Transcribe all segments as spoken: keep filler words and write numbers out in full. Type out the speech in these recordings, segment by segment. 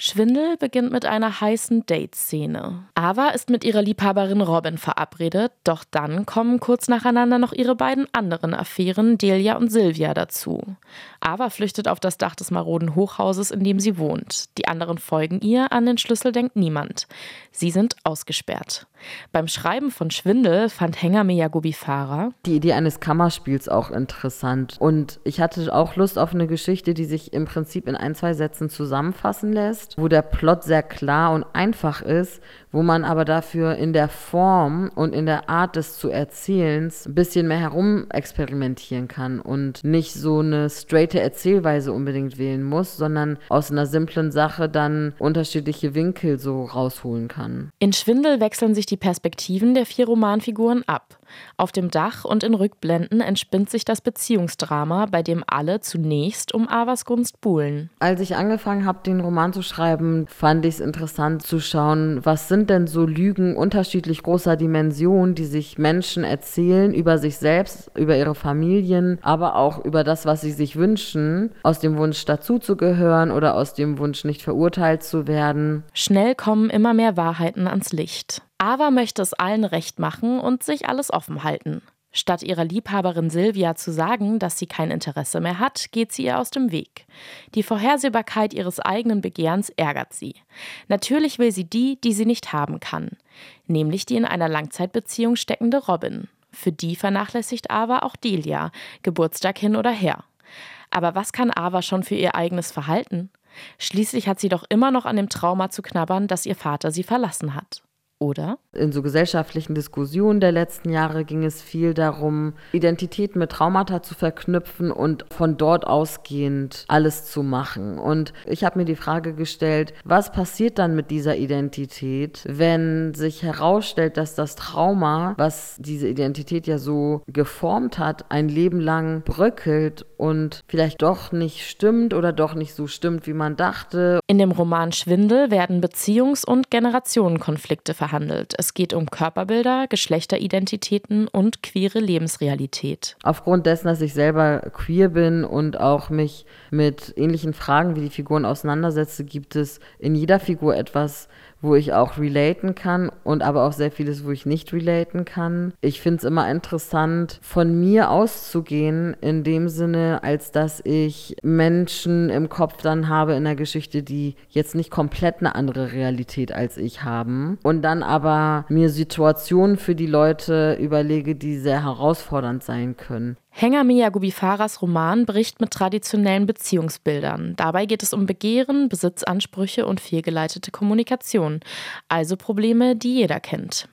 Schwindel beginnt mit einer heißen Date-Szene. Ava ist mit ihrer Liebhaberin Robin verabredet, doch dann kommen kurz nacheinander noch ihre beiden anderen Affären Delia und Sylvia dazu. Ava flüchtet auf das Dach des maroden Hochhauses, in dem sie wohnt. Die anderen folgen ihr, an den Schlüssel denkt niemand. Sie sind ausgesperrt. Beim Schreiben von Schwindel fand Hengame Yagubi Farah die Idee eines Kammerspiels auch interessant. Und ich hatte auch Lust auf eine Geschichte, die sich im Prinzip in ein, zwei Sätzen zusammenfassen lässt, wo der Plot sehr klar und einfach ist, wo man aber dafür in der Form und in der Art des zu Erzählens ein bisschen mehr herumexperimentieren kann und nicht so eine straighte Erzählweise unbedingt wählen muss, sondern aus einer simplen Sache dann unterschiedliche Winkel so rausholen kann. In Schwindel wechseln sich die Perspektiven der vier Romanfiguren ab. Auf dem Dach und in Rückblenden entspinnt sich das Beziehungsdrama, bei dem alle zunächst um Avas Gunst buhlen. Als ich angefangen habe, den Roman zu schreiben, fand ich es interessant zu schauen, was sind denn so Lügen unterschiedlich großer Dimensionen, die sich Menschen erzählen über sich selbst, über ihre Familien, aber auch über das, was sie sich wünschen, aus dem Wunsch dazuzugehören oder aus dem Wunsch nicht verurteilt zu werden. Schnell kommen immer mehr Wahrheiten ans Licht. Ava möchte es allen recht machen und sich alles offen halten. Statt ihrer Liebhaberin Sylvia zu sagen, dass sie kein Interesse mehr hat, geht sie ihr aus dem Weg. Die Vorhersehbarkeit ihres eigenen Begehrens ärgert sie. Natürlich will sie die, die sie nicht haben kann, nämlich die in einer Langzeitbeziehung steckende Robin. Für die vernachlässigt Ava auch Delia, Geburtstag hin oder her. Aber was kann Ava schon für ihr eigenes Verhalten? Schließlich hat sie doch immer noch an dem Trauma zu knabbern, dass ihr Vater sie verlassen hat. Oder? In so gesellschaftlichen Diskussionen der letzten Jahre ging es viel darum, Identität mit Traumata zu verknüpfen und von dort ausgehend alles zu machen. Und ich habe mir die Frage gestellt, was passiert dann mit dieser Identität, wenn sich herausstellt, dass das Trauma, was diese Identität ja so geformt hat, ein Leben lang bröckelt und vielleicht doch nicht stimmt oder doch nicht so stimmt, wie man dachte. In dem Roman Schwindel werden Beziehungs- und Generationenkonflikte verhandelt. Es geht um Körperbilder, Geschlechteridentitäten und queere Lebensrealität. Aufgrund dessen, dass ich selber queer bin und auch mich mit ähnlichen Fragen wie die Figuren auseinandersetze, gibt es in jeder Figur etwas, wo ich auch relaten kann und aber auch sehr vieles, wo ich nicht relaten kann. Ich finde es immer interessant, von mir auszugehen, in dem Sinne, als dass ich Menschen im Kopf dann habe in der Geschichte, die jetzt nicht komplett eine andere Realität als ich haben und dann aber mir Situationen für die Leute überlege, die sehr herausfordernd sein können. Hengame Yagubi Farahs Roman bricht mit traditionellen Beziehungsbildern. Dabei geht es um Begehren, Besitzansprüche und fehlgeleitete Kommunikation. Also Probleme, die jeder kennt.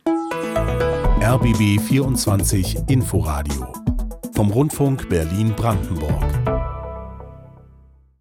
R B B vierundzwanzig Inforadio vom Rundfunk Berlin-Brandenburg.